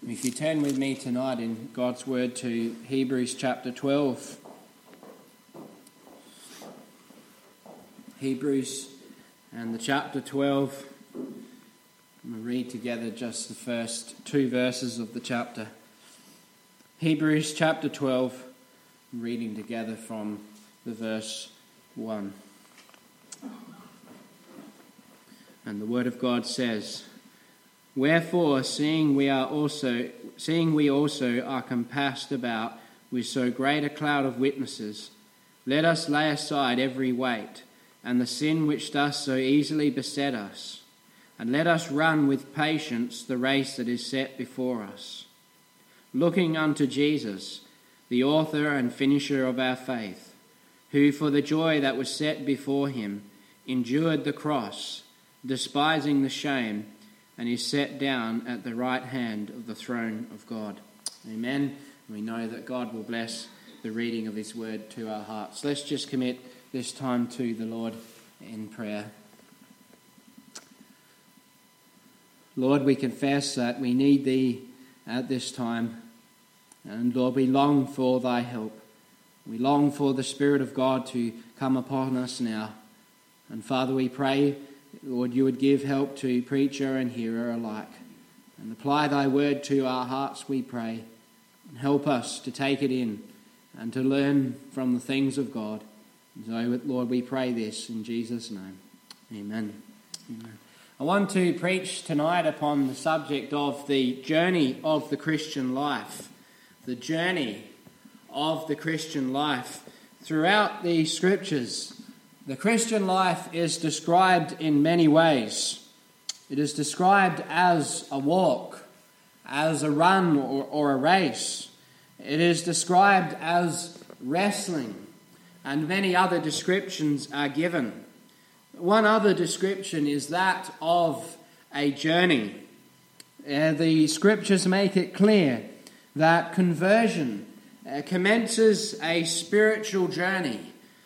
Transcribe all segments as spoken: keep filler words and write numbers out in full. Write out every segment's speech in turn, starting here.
If you turn with me tonight in God's Word to Hebrews chapter twelve. Hebrews and the chapter twelve. We'll read together just the first two verses of the chapter. Hebrews chapter twelve, reading together from the verse one. And the Word of God says, "Wherefore, seeing we are also, seeing we also are compassed about with so great a cloud of witnesses, let us lay aside every weight and the sin which doth so easily beset us, and let us run with patience the race that is set before us, looking unto Jesus, the author and finisher of our faith, who for the joy that was set before him endured the cross, despising the shame, and is set down at the right hand of the throne of God." Amen. We know that God will bless the reading of his word to our hearts. Let's just commit this time to the Lord in prayer. Lord, we confess that we need thee at this time. And Lord, we long for thy help. We long for the Spirit of God to come upon us now. And Father, we pray, Lord, you would give help to preacher and hearer alike. And apply thy word to our hearts, we pray. And help us to take it in and to learn from the things of God. And so, Lord, we pray this in Jesus' name. Amen. Amen. I want to preach tonight upon the subject of the journey of the Christian life. The journey of the Christian life. Throughout the Scriptures, the Christian life is described in many ways. It is described as a walk, as a run or, or a race. It is described as wrestling, and many other descriptions are given. One other description is that of a journey. Uh, the Scriptures make it clear that conversion uh, commences a spiritual journey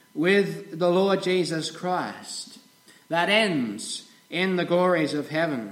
with the Lord Jesus Christ that ends in the glories of heaven.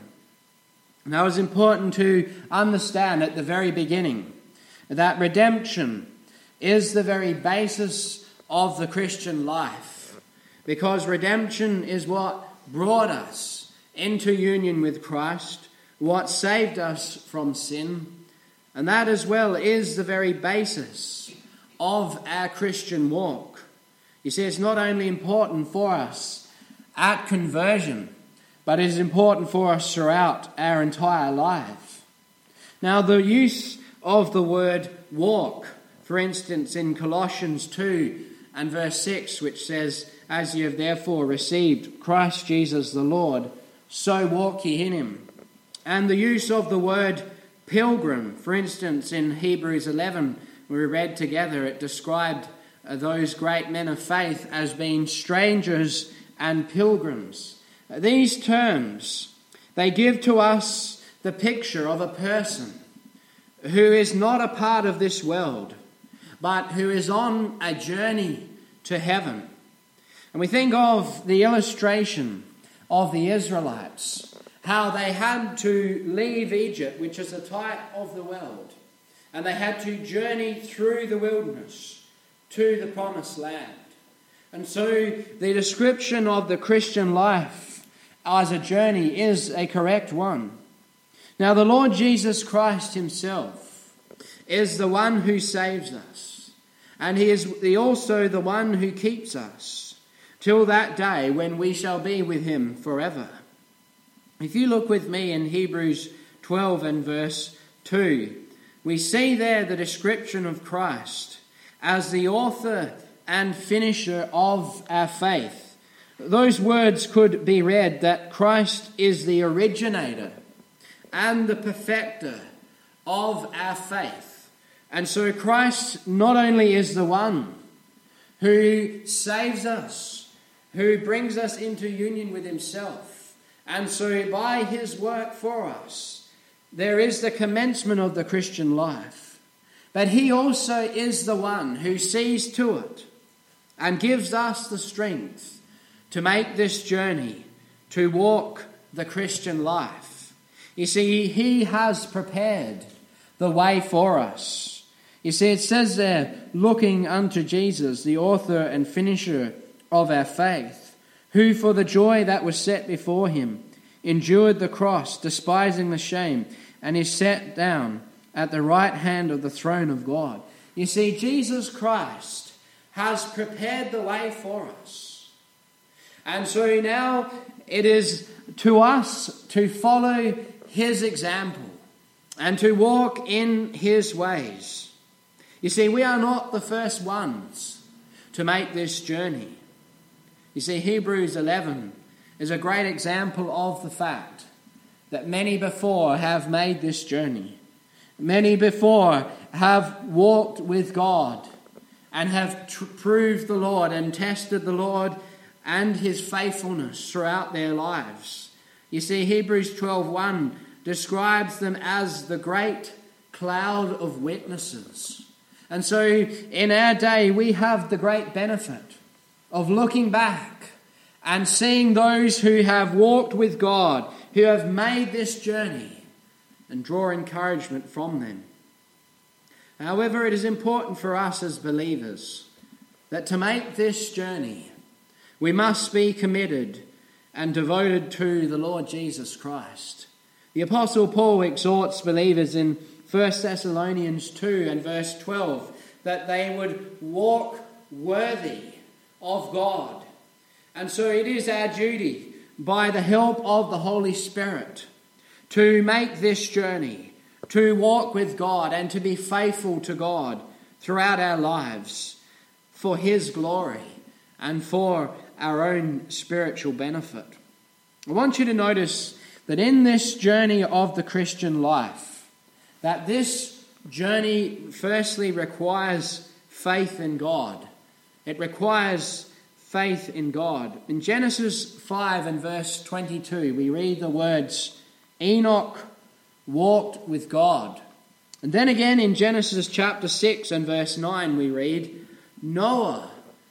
Now, it's important to understand at the very beginning that redemption is the very basis of the Christian life, because redemption is what brought us into union with Christ, what saved us from sin, and that as well is the very basis of our Christian walk. You see, it's not only important for us at conversion, but it is important for us throughout our entire life. Now, the use of the word walk, for instance, in Colossians two and verse six, which says, "As ye have therefore received Christ Jesus the Lord, so walk ye in him." And the use of the word pilgrim, for instance, in Hebrews eleven, we read together, it described those great men of faith as being strangers and pilgrims. These terms, they give to us the picture of a person who is not a part of this world, but who is on a journey to heaven. And we think of the illustration of the Israelites, how they had to leave Egypt, which is a type of the world, and they had to journey through the wilderness to the promised land. And so the description of the Christian life as a journey is a correct one. Now, the Lord Jesus Christ himself is the one who saves us, and he is the, also the one who keeps us till that day when we shall be with him forever. If you look with me in Hebrews twelve and verse two, we see there the description of Christ as the author and finisher of our faith. Those words could be read that Christ is the originator and the perfecter of our faith. And so Christ not only is the one who saves us, who brings us into union with himself, and so by his work for us, there is the commencement of the Christian life. But he also is the one who sees to it and gives us the strength to make this journey, to walk the Christian life. You see, he has prepared the way for us. You see, it says there, looking unto Jesus, the author and finisher of our faith, who for the joy that was set before him endured the cross, despising the shame, and is set down at the right hand of the throne of God. You see, Jesus Christ has prepared the way for us. And so now it is to us to follow his example and to walk in his ways. You see, we are not the first ones to make this journey. You see, Hebrews eleven is a great example of the fact that many before have made this journey. Many before have walked with God and have tr- proved the Lord and tested the Lord and his faithfulness throughout their lives. You see, Hebrews twelve one describes them as the great cloud of witnesses. And so in our day we have the great benefit of looking back and seeing those who have walked with God, who have made this journey, and draw encouragement from them. However, it is important for us as believers that to make this journey, we must be committed and devoted to the Lord Jesus Christ. The Apostle Paul exhorts believers in First Thessalonians two and verse twelve that they would walk worthy of God. And so it is our duty, by the help of the Holy Spirit, to make this journey, to walk with God and to be faithful to God throughout our lives for his glory and for our own spiritual benefit. I want you to notice that in this journey of the Christian life, that this journey firstly requires faith in God. It requires faith in God. In Genesis five and verse twenty-two, we read the words, Enoch walked with God. And then again in Genesis chapter six and verse nine, we read, Noah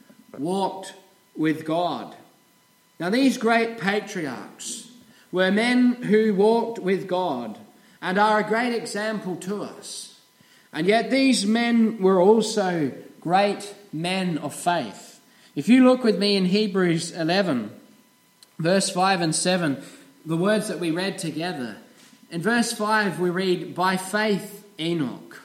walked with God. Now these great patriarchs were men who walked with God and are a great example to us. And yet these men were also great men of faith. If you look with me in Hebrews eleven, verse five and seven, the words that we read together. In verse five we read, by faith Enoch.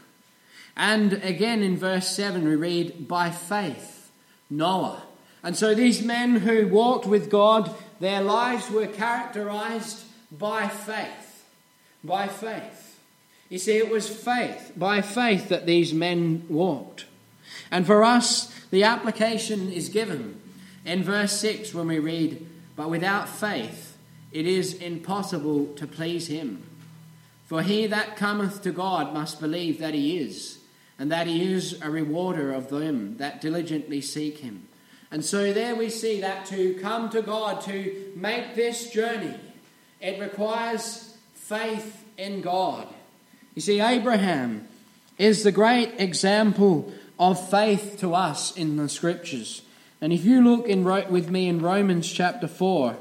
And again in verse seven we read, by faith Noah. And so these men who walked with God, their lives were characterized by faith. By faith. You see, it was faith, by faith that these men walked. And for us, the application is given in verse six when we read, but without faith it is impossible to please him. For he that cometh to God must believe that he is, and that he is a rewarder of them that diligently seek him. And so there we see that to come to God, to make this journey, it requires faith in God. You see, Abraham is the great example of faith to us in the Scriptures. And if you look in with me in Romans chapter four,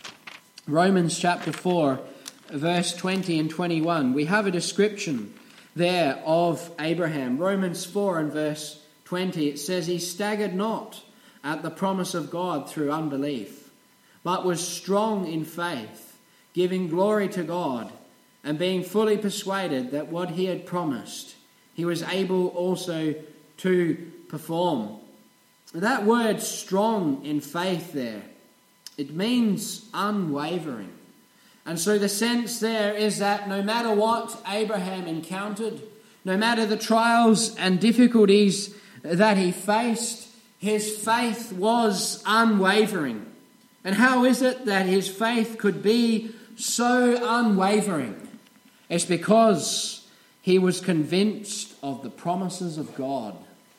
Romans chapter four, verse twenty and twenty-one, we have a description there of Abraham. Romans four and verse twenty, it says, he staggered not at the promise of God through unbelief, but was strong in faith, giving glory to God, and being fully persuaded that what he had promised, he was able also to perform. That word strong in faith there, it means unwavering. And so the sense there is that no matter what Abraham encountered, no matter the trials and difficulties that he faced, his faith was unwavering. And how is it that his faith could be so unwavering? It's because he was convinced of the promises of God.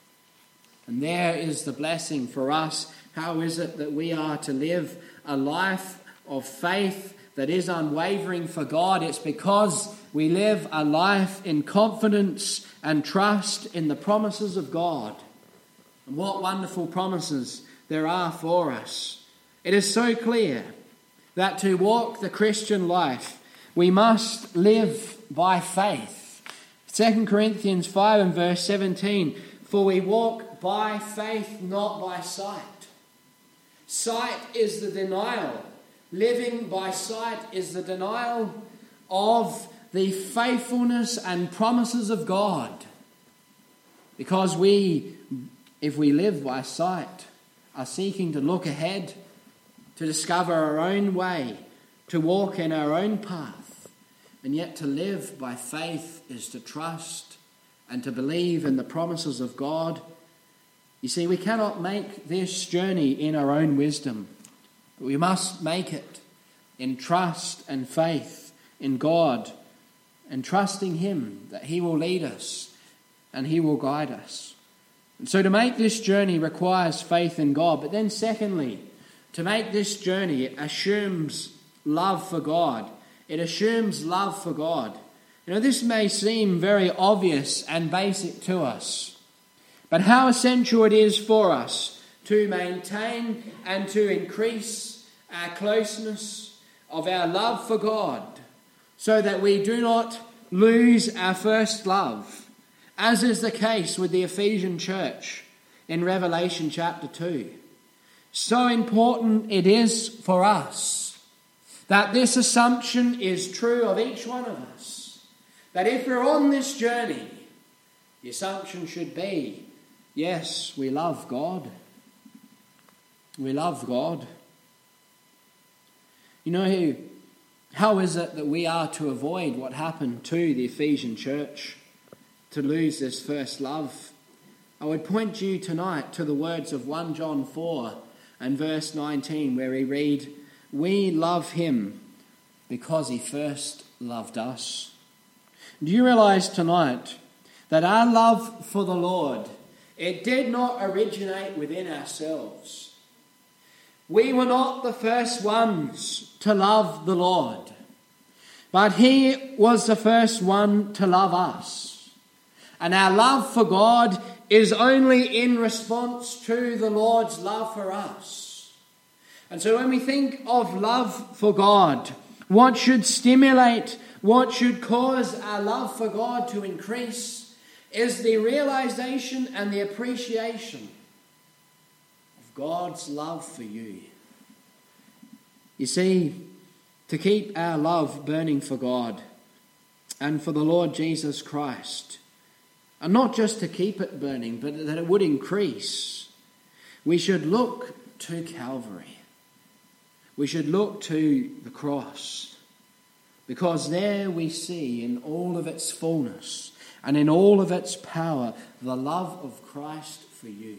And there is the blessing for us. How is it that we are to live a life of faith that is unwavering for God? It's because we live a life in confidence and trust in the promises of God. And what wonderful promises there are for us. It is so clear that to walk the Christian life, we must live by faith. Second Corinthians five and verse seventeen, for we walk by faith, not by sight. Sight is the denial. Living by sight is the denial of the faithfulness and promises of God. Because we, if we live by sight, are seeking to look ahead, to discover our own way, to walk in our own path. And yet to live by faith is to trust and to believe in the promises of God. You see, we cannot make this journey in our own wisdom, but we must make it in trust and faith in God, and trusting Him that He will lead us and He will guide us. And so to make this journey requires faith in God. But then secondly, to make this journey assumes love for God. It assumes love for God. You know, this may seem very obvious and basic to us, but how essential it is for us to maintain and to increase our closeness of our love for God, so that we do not lose our first love, as is the case with the Ephesian church in Revelation chapter two. So important it is for us that this assumption is true of each one of us, that if we're on this journey, the assumption should be, yes, we love God. We love God. You know, how is it that we are to avoid what happened to the Ephesian church, to lose this first love? I would point you tonight to the words of First John four and verse nineteen, where we read, we love Him because He first loved us. Do you realize tonight that our love for the Lord, it did not originate within ourselves? We were not the first ones to love the Lord, but He was the first one to love us. And our love for God is only in response to the Lord's love for us. And so when we think of love for God, what should stimulate, what should cause our love for God to increase is the realization and the appreciation of God's love for you. You see, to keep our love burning for God and for the Lord Jesus Christ, and not just to keep it burning, but that it would increase, we should look to Calvary. We should look to the cross, because there we see in all of its fullness and in all of its power the love of Christ for you.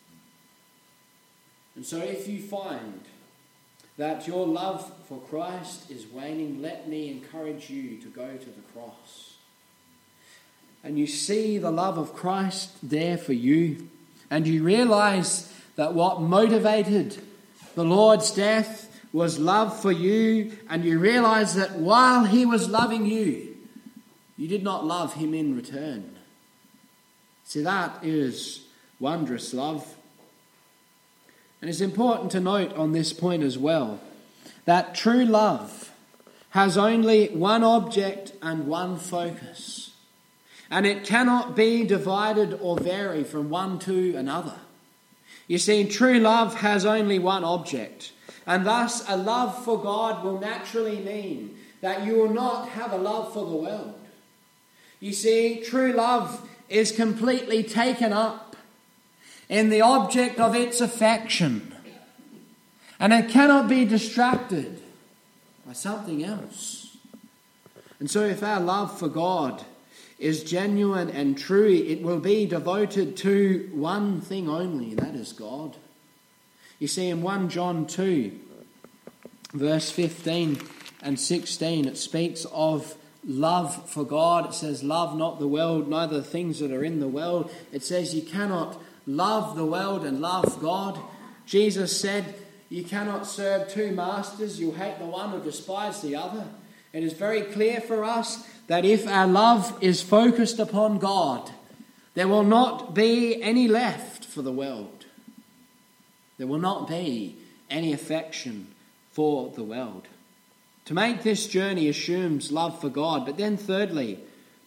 And so if you find that your love for Christ is waning, let me encourage you to go to the cross. And you see the love of Christ there for you, and you realize that what motivated the Lord's death was love for you, and you realize that while He was loving you, you did not love Him in return. See, that is wondrous love. And it's important to note on this point as well that true love has only one object and one focus, and it cannot be divided or vary from one to another. You see, true love has only one object, and thus a love for God will naturally mean that you will not have a love for the world. You see, true love is completely taken up in the object of its affection, and it cannot be distracted by something else. And so if our love for God is genuine and true, it will be devoted to one thing only, and that is God. You see, in First John two, verse fifteen and sixteen, it speaks of love for God. It says, love not the world, neither the things that are in the world. It says you cannot love the world and love God. Jesus said you cannot serve two masters. You'll hate the one or despise the other. It is very clear for us that if our love is focused upon God, there will not be any left for the world. There will not be any affection for the world. To make this journey assumes love for God, but then thirdly, to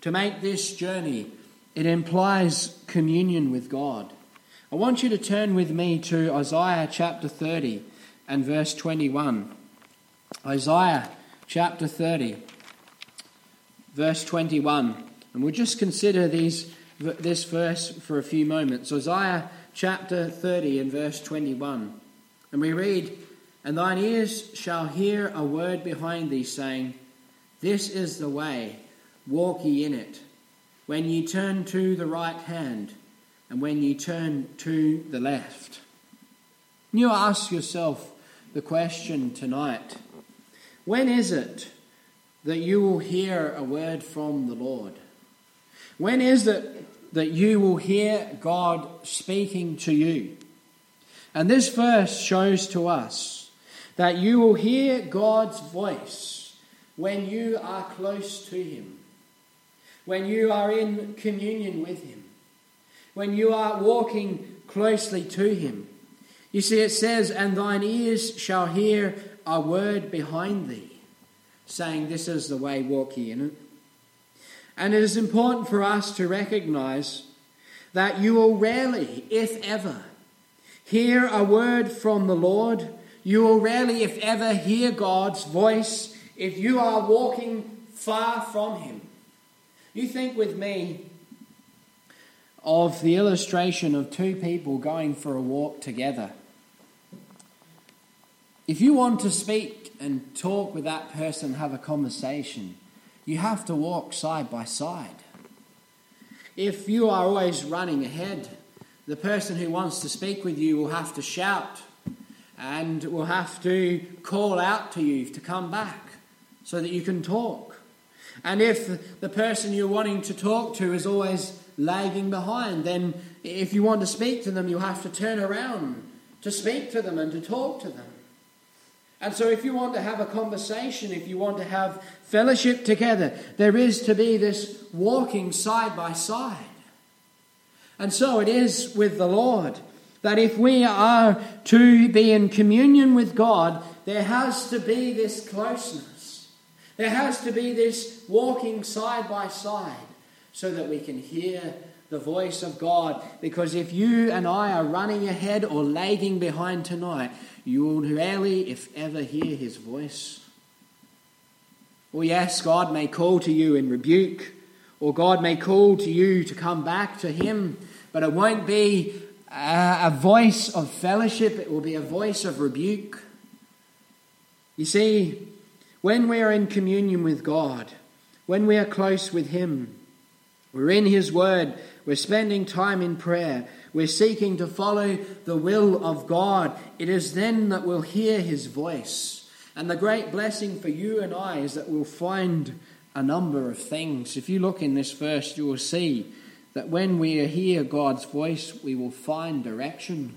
To make this journey, it implies communion with God. I want you to turn with me to Isaiah chapter thirty and verse twenty-one. Isaiah chapter thirty, verse twenty-one. And we'll just consider these, this verse for a few moments. Isaiah chapter thirty and verse twenty-one. And we read, "And thine ears shall hear a word behind thee, saying, This is the way, walk ye in it. When ye turn to the right hand, and when ye turn to the left." You ask yourself the question tonight, when is it that you will hear a word from the Lord? When is it that you will hear God speaking to you? And this verse shows to us that you will hear God's voice when you are close to him, when you are in communion with him, when you are walking closely to him. You see, it says, "And thine ears shall hear a word behind thee, saying, This is the way, walk ye in it." And it is important for us to recognize that you will rarely, if ever, hear a word from the Lord. You will rarely, if ever, hear God's voice if you are walking far from him. You think with me of the illustration of two people going for a walk together. If you want to speak and talk with that person, have a conversation, you have to walk side by side. If you are always running ahead, the person who wants to speak with you will have to shout and will have to call out to you to come back so that you can talk. And if the person you're wanting to talk to is always lagging behind, then if you want to speak to them, you'll have to turn around to speak to them and to talk to them. And so if you want to have a conversation, if you want to have fellowship together, there is to be this walking side by side. And so it is with the Lord, that if we are to be in communion with God, there has to be this closeness. There has to be this walking side by side so that we can hear the voice of God. Because if you and I are running ahead or lagging behind tonight, you will rarely, if ever, hear his voice. Or yes, God may call to you in rebuke, or God may call to you to come back to him, but it won't be a, a voice of fellowship, it will be a voice of rebuke. You see, when we are in communion with God, when we are close with him, we're in his word, we're spending time in prayer, we're seeking to follow the will of God, it is then that we'll hear his voice. And the great blessing for you and I is that we'll find a number of things. If you look in this verse, you will see that when we hear God's voice, we will find direction.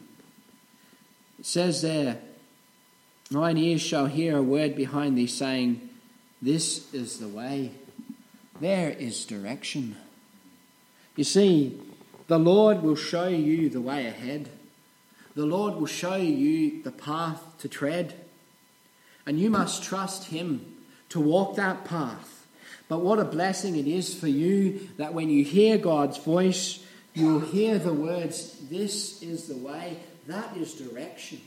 It says there, "Thine ears shall hear a word behind thee, saying, This is the way." There is direction. You see, the Lord will show you the way ahead. The Lord will show you the path to tread. And you must trust him to walk that path. But what a blessing it is for you that when you hear God's voice, you will hear the words, "This is the way." That is direction.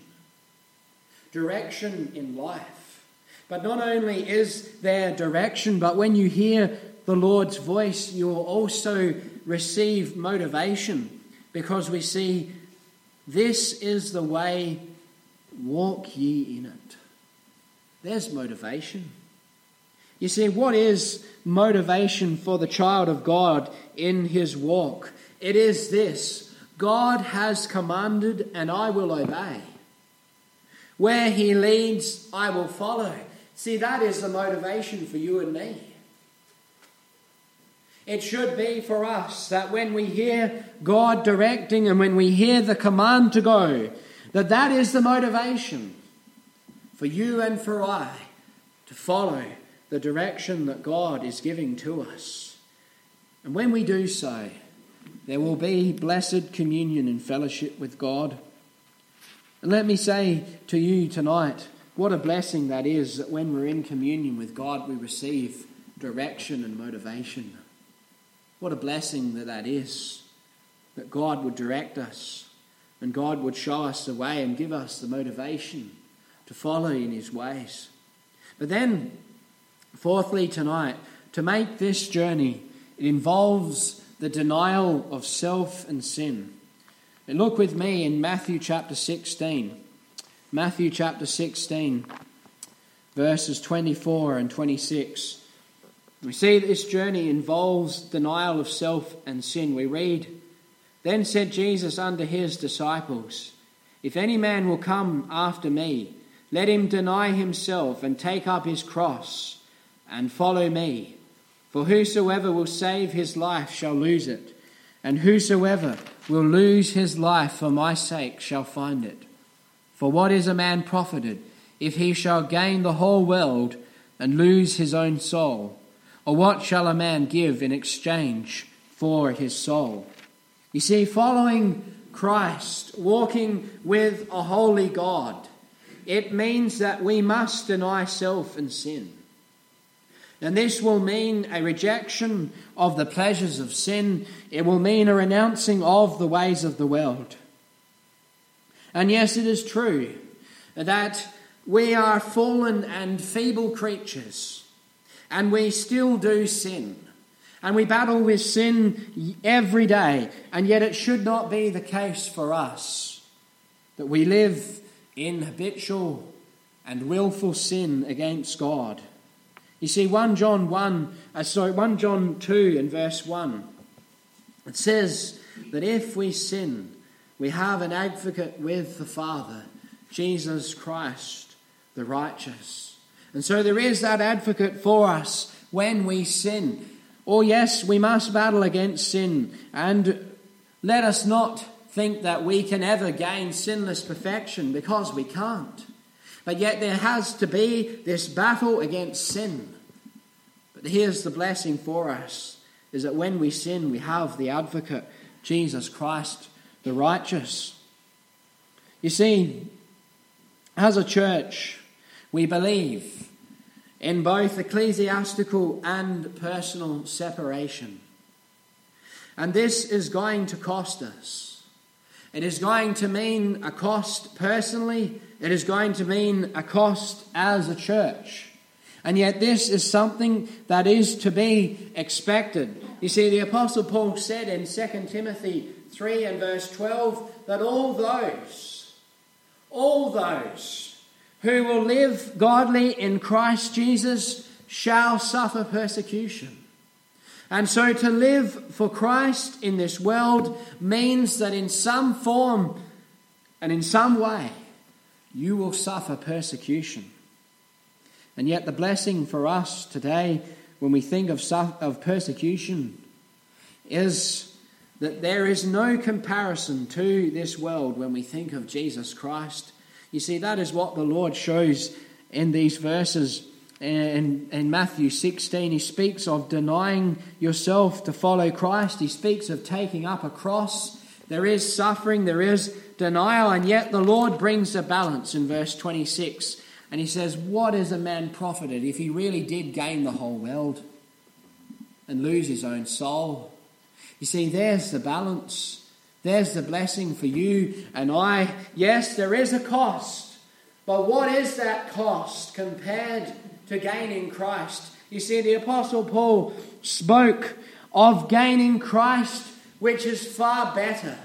Direction in life. But not only is there direction, but when you hear the Lord's voice, you will also receive motivation, because we see, "This is the way, walk ye in it." There's motivation. You see, what is motivation for the child of God in his walk? It is this: God has commanded and I will obey. Where he leads, I will follow. See, that is the motivation for you and me. It should be for us that when we hear God directing and when we hear the command to go, that that is the motivation for you and for I to follow the direction that God is giving to us. And when we do so, there will be blessed communion and fellowship with God. And let me say to you tonight, what a blessing that is, that when we're in communion with God, we receive direction and motivation. What a blessing that that is, that God would direct us and God would show us the way and give us the motivation to follow in his ways. But then, fourthly tonight, to make this journey, it involves the denial of self and sin. And look with me in Matthew chapter sixteen. Matthew chapter sixteen, verses twenty-four and twenty-six. We see that this journey involves denial of self and sin. We read, "Then said Jesus unto his disciples, If any man will come after me, let him deny himself and take up his cross and follow me. For whosoever will save his life shall lose it, and whosoever will lose his life for my sake shall find it. For what is a man profited if he shall gain the whole world and lose his own soul? Or what shall a man give in exchange for his soul?" You see, following Christ, walking with a holy God, it means that we must deny self and sin. And this will mean a rejection of the pleasures of sin. It will mean a renouncing of the ways of the world. And yes, it is true that we are fallen and feeble creatures, and we still do sin. And we battle with sin every day, and yet it should not be the case for us that we live in habitual and willful sin against God. You see, First John one, uh, sorry, First John two and verse one, it says that if we sin, we have an advocate with the Father, Jesus Christ, the righteous. And so there is that advocate for us when we sin. Oh yes, we must battle against sin, and let us not think that we can ever gain sinless perfection, because we can't. But yet there has to be this battle against sin. But here's the blessing for us, is that when we sin, we have the advocate, Jesus Christ, the righteous. You see, as a church, we believe in both ecclesiastical and personal separation. And this is going to cost us. It is going to mean a cost personally. It is going to mean a cost as a church. And yet this is something that is to be expected. You see, the Apostle Paul said in Second Timothy three and verse twelve that all those, all those who will live godly in Christ Jesus shall suffer persecution. And so to live for Christ in this world means that in some form and in some way you will suffer persecution. And yet the blessing for us today when we think of, of persecution is that there is no comparison to this world when we think of Jesus Christ. You see, that is what the Lord shows in these verses. In, in Matthew sixteen, he speaks of denying yourself to follow Christ. He speaks of taking up a cross. There is suffering, there is denial, and yet the Lord brings a balance in verse twenty-six. And he says, what is a man profited if he really did gain the whole world and lose his own soul? You see, there's the balance. There's the blessing for you and I. Yes, there is a cost. But what is that cost compared to gaining Christ? You see, the Apostle Paul spoke of gaining Christ, which is far better.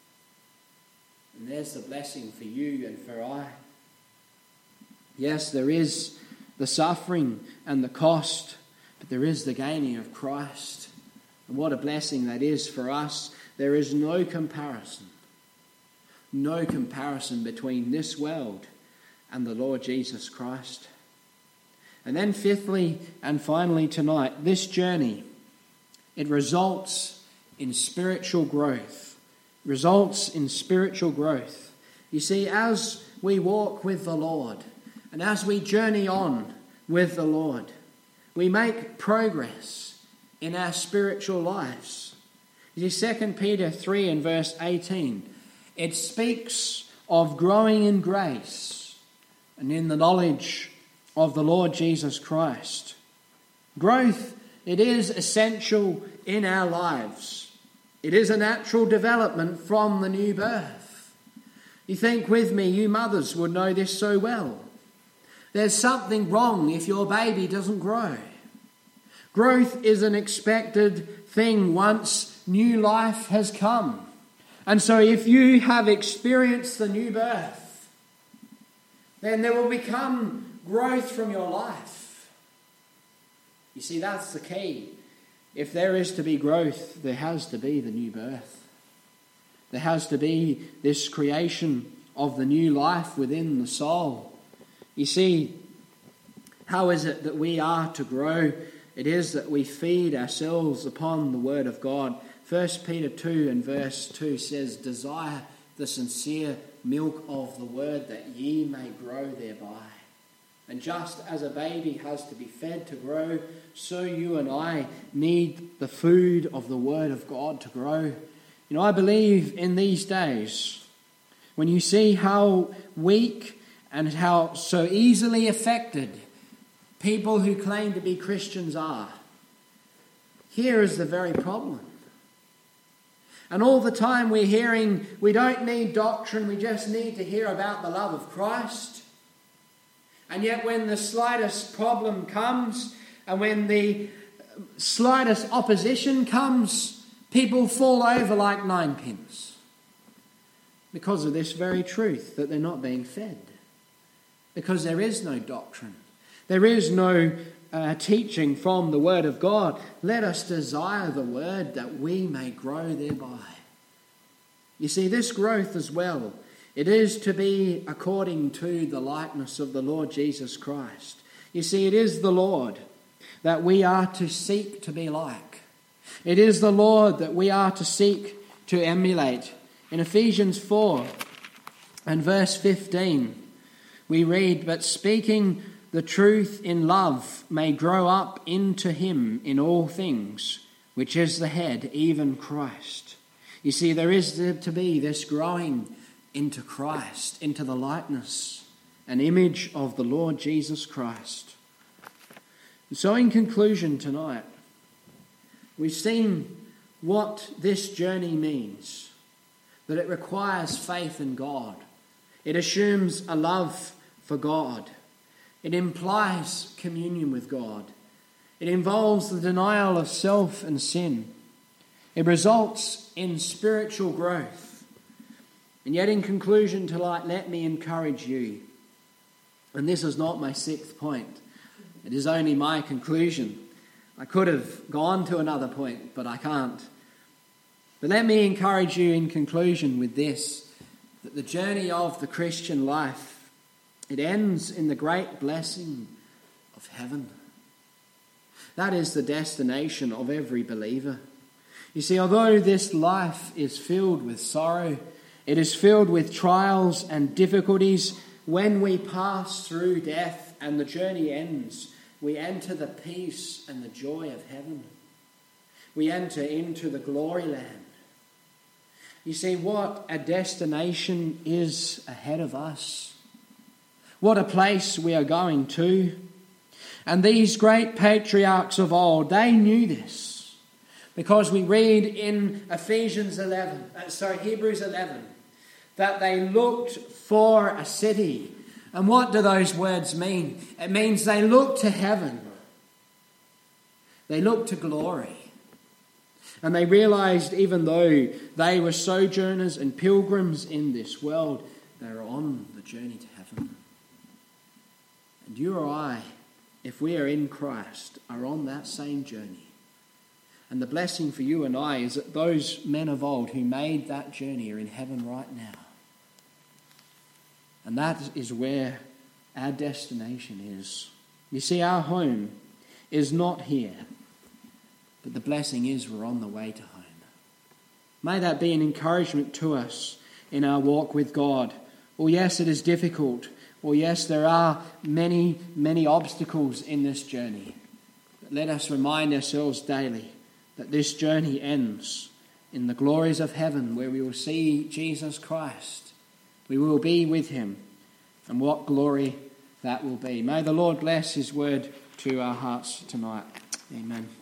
And there's the blessing for you and for I. Yes, there is the suffering and the cost, but there is the gaining of Christ. And what a blessing that is for us. There is no comparison, no comparison between this world and the Lord Jesus Christ. And then fifthly and finally tonight, this journey, it results in spiritual growth. Results in spiritual growth. You see, as we walk with the Lord, and as we journey on with the Lord, we make progress in our spiritual lives. You see, Second Peter three and verse eighteen, it speaks of growing in grace and in the knowledge of the Lord Jesus Christ. Growth It is essential in our lives. It is a natural development from the new birth. You think with me, you mothers would know this so well. There's something wrong if your baby doesn't grow. Growth is an expected thing once new life has come. And so if you have experienced the new birth, then there will become growth from your life. You see, that's the key. If there is to be growth, there has to be the new birth. There has to be this creation of the new life within the soul. You see, how is it that we are to grow? It is that we feed ourselves upon the word of God. First Peter two and verse two says, "Desire the sincere milk of the word, that ye may grow thereby." And just as a baby has to be fed to grow, so you and I need the food of the word of God to grow. You know, I believe in these days, when you see how weak and how so easily affected people who claim to be Christians are, here is the very problem. And all the time we're hearing, we don't need doctrine, we just need to hear about the love of Christ. And yet when the slightest problem comes, and when the slightest opposition comes, people fall over like ninepins. Because of this very truth, that they're not being fed. Because there is no doctrine. There is no uh, teaching from the word of God. Let us desire the word, that we may grow thereby. You see, this growth as well, it is to be according to the likeness of the Lord Jesus Christ. You see, it is the Lord that we are to seek to be like. It is the Lord that we are to seek to emulate. In Ephesians four and verse fifteen, we read, "But speaking the truth in love may grow up into him in all things, which is the head, even Christ." You see, there is to be this growing into Christ, into the likeness and image of the Lord Jesus Christ. And so in conclusion tonight, we've seen what this journey means, that it requires faith in God. It assumes a love for God. It implies communion with God. It involves the denial of self and sin. It results in spiritual growth. And yet in conclusion tonight, let me encourage you. And this is not my sixth point. It is only my conclusion. I could have gone to another point, but I can't. But let me encourage you in conclusion with this, that the journey of the Christian life, it ends in the great blessing of heaven. That is the destination of every believer. You see, although this life is filled with sorrow, it is filled with trials and difficulties, when we pass through death and the journey ends, we enter the peace and the joy of heaven. We enter into the glory land. You see, what a destination is ahead of us. What a place we are going to. And these great patriarchs of old, they knew this. Because we read in Ephesians eleven, uh, sorry, Hebrews eleven, that they looked for a city. And what do those words mean? It means they looked to heaven. They looked to glory. And they realized, even though they were sojourners and pilgrims in this world, they were on the journey to heaven. And you or I, if we are in Christ, are on that same journey. And the blessing for you and I is that those men of old who made that journey are in heaven right now. And that is where our destination is. You see, our home is not here, but the blessing is we're on the way to home. May that be an encouragement to us in our walk with God. Well, yes, it is difficult. Well, yes, there are many, many obstacles in this journey. But let us remind ourselves daily that this journey ends in the glories of heaven, where we will see Jesus Christ. We will be with him, and what glory that will be. May the Lord bless his word to our hearts tonight. Amen.